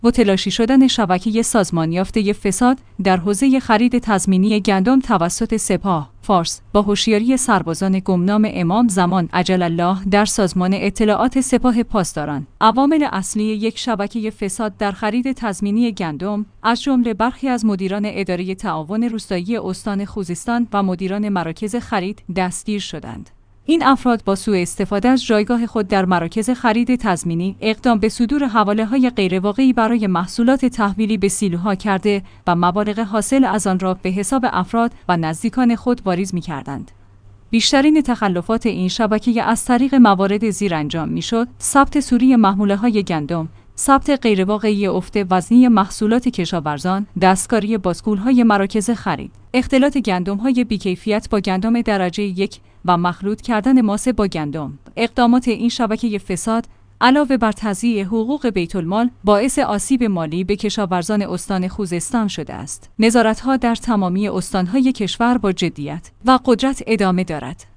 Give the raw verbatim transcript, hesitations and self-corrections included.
و تلاشی شدن شبکه سازمان یافته فساد در حوزه خرید تضمینی گندم توسط سپاه فارس با هوشیاری سربازان گمنام امام زمان عجل الله در سازمان اطلاعات سپاه پاسداران. عوامل اصلی یک شبکه فساد در خرید تضمینی گندم از جمله برخی از مدیران اداره تعاون روستایی استان خوزستان و مدیران مراکز خرید دستگیر شدند. این افراد با سوء استفاده از جایگاه خود در مراکز خرید تضمینی اقدام به صدور حواله‌های غیرواقعی برای محصولات تحویلی به سیلوها کرده و مبالغ حاصل از آن را به حساب افراد و نزدیکان خود واریز می‌کردند. بیشترین تخلفات این شبکه از طریق موارد زیر انجام می‌شد: ثبت سوری محموله‌های گندم، ثبت غیرواقعی افت وزنی محصولات کشاورزان، دستکاری بازکول‌های مراکز خرید، اختلاط گندم‌های بی‌کیفیت با گندم درجه یک و مخلوط کردن ماسه با گندم. اقدامات این شبکه فساد علاوه بر تضییع حقوق بیت المال باعث آسیب مالی به کشاورزان استان خوزستان شده است. نظارت‌ها در تمامی استان‌های کشور با جدیت و قدرت ادامه دارد.